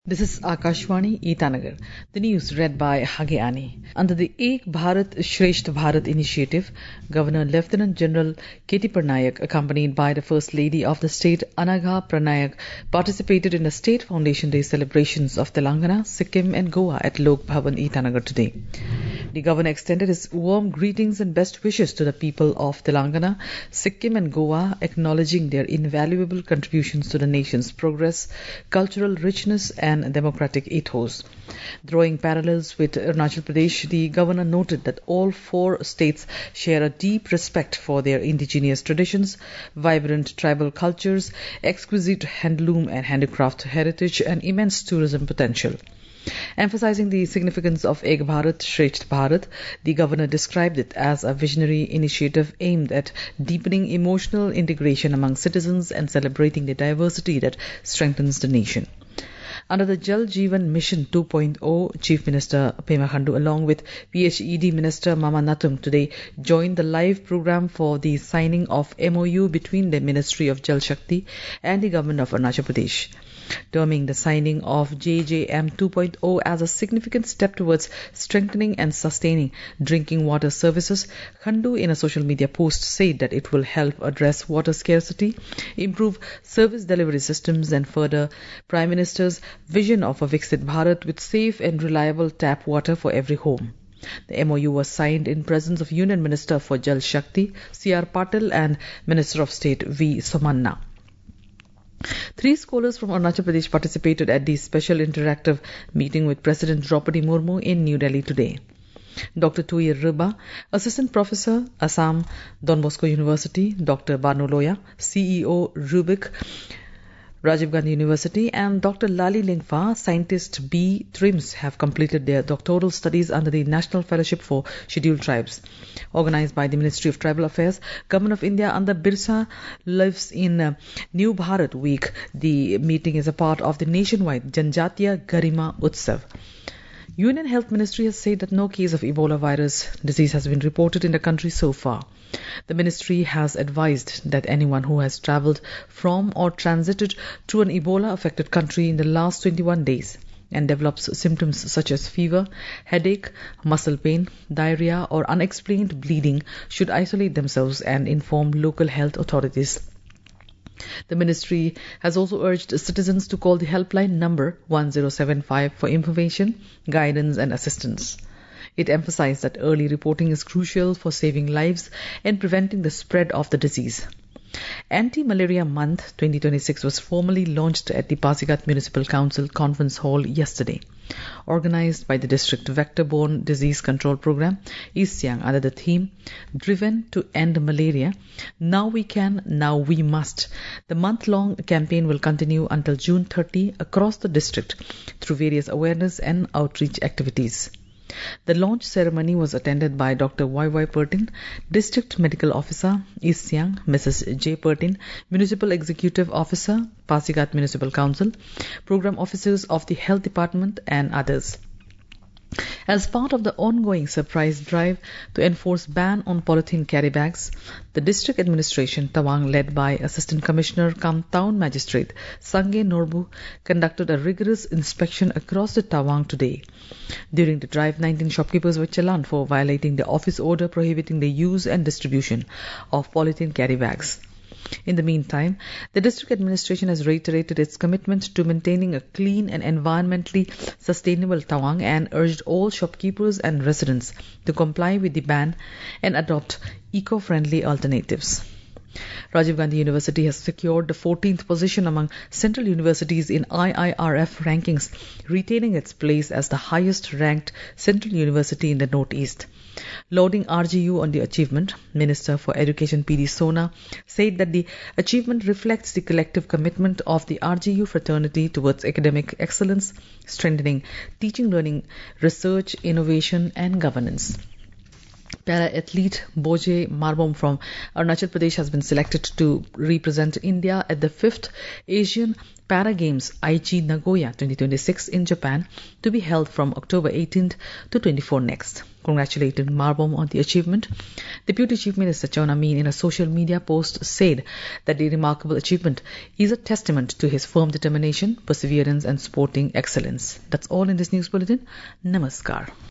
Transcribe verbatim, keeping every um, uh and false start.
This is Akashvani Itanagar. The news read by Hageani. Under the Ek Bharat Shreshtha Bharat initiative, Governor Lieutenant General K T Parnayak, accompanied by the First Lady of the state Anagha Parnayak, participated in the State Foundation Day celebrations of Telangana, Sikkim and Goa at Lok Bhavan Itanagar today. The governor extended his warm greetings and best wishes to the people of Telangana, Sikkim and Goa, acknowledging their invaluable contributions to the nation's progress, cultural richness and democratic ethos. Drawing parallels with Arunachal Pradesh, the governor noted that all four states share a deep respect for their indigenous traditions, vibrant tribal cultures, exquisite handloom and handicraft heritage, and immense tourism potential. Emphasizing the significance of Ek Bharat Shreshtha Bharat, the governor described it as a visionary initiative aimed at deepening emotional integration among citizens and celebrating the diversity that strengthens the nation. Under the Jal Jeevan Mission two point oh, Chief Minister Pema Khandu along with P H E D Minister Mama Natung today joined the live program for the signing of M O U between the Ministry of Jal Shakti and the Government of Arunachal Pradesh. Terming the signing of J J M two point oh as a significant step towards strengthening and sustaining drinking water services, Khandu in a social media post said that it will help address water scarcity, improve service delivery systems and further Prime Minister's vision of a Viksit Bharat with safe and reliable tap water for every home. The M O U was signed in presence of Union Minister for Jal Shakti, C R Patil, and Minister of State V Somanna. Three scholars from Arunachal Pradesh participated at the special interactive meeting with President Draupadi Murmu in New Delhi today. Doctor Tuir Riba, Assistant Professor, Assam Don Bosco University, Doctor Banu Loya, C E O Rubik, Rajiv Gandhi University, and Doctor Lali Lingfa, Scientist B. Trims, have completed their doctoral studies under the National Fellowship for Scheduled Tribes. Organized by the Ministry of Tribal Affairs, Government of India under Birsa Lives in uh, New Bharat Week, the meeting is a part of the nationwide Janjatiya Garima Utsav. Union Health Ministry has said that no case of Ebola virus disease has been reported in the country so far. The ministry has advised that anyone who has travelled from or transited to an Ebola-affected country in the last twenty-one days and develops symptoms such as fever, headache, muscle pain, diarrhea or unexplained bleeding should isolate themselves and inform local health authorities. The ministry has also urged citizens to call the helpline number one zero seven five for information, guidance and assistance. It emphasized that early reporting is crucial for saving lives and preventing the spread of the disease. Anti-Malaria Month twenty twenty-six was formally launched at the Pasigat Municipal Council Conference Hall yesterday. Organized by the District Vector-Borne Disease Control Program, East Siang, under the theme, Driven to End Malaria, Now We Can, Now We Must. The month-long campaign will continue until June thirtieth across the district through various awareness and outreach activities. The launch ceremony was attended by Doctor Y Y Pertin, District Medical Officer, East Siang, Missus J. Pertin, Municipal Executive Officer, Pasigat Municipal Council, Program Officers of the Health Department and others. As part of the ongoing surprise drive to enforce ban on polythene carry bags, the district administration Tawang, led by Assistant Commissioner cum Town Magistrate Sange Norbu, conducted a rigorous inspection across the Tawang today. During the drive, nineteen shopkeepers were challaned for violating the office order prohibiting the use and distribution of polythene carry bags. In the meantime, the district administration has reiterated its commitment to maintaining a clean and environmentally sustainable Tawang and urged all shopkeepers and residents to comply with the ban and adopt eco-friendly alternatives. Rajiv Gandhi University has secured the fourteenth position among central universities in I I R F rankings, retaining its place as the highest ranked central university in the Northeast. Lauding R G U on the achievement, Minister for Education P D Sona said that the achievement reflects the collective commitment of the R G U fraternity towards academic excellence, strengthening teaching, learning, research, innovation and governance. Para-athlete Boje Marbom from Arunachal Pradesh has been selected to represent India at the fifth Asian Para Games Aichi Nagoya twenty twenty-six in Japan, to be held from October eighteenth to twenty-fourth next. Congratulating Marbom on the achievement. Deputy Chief Minister Chon Amin in a social media post said that the remarkable achievement is a testament to his firm determination, perseverance and sporting excellence. That's all in this news bulletin. Namaskar.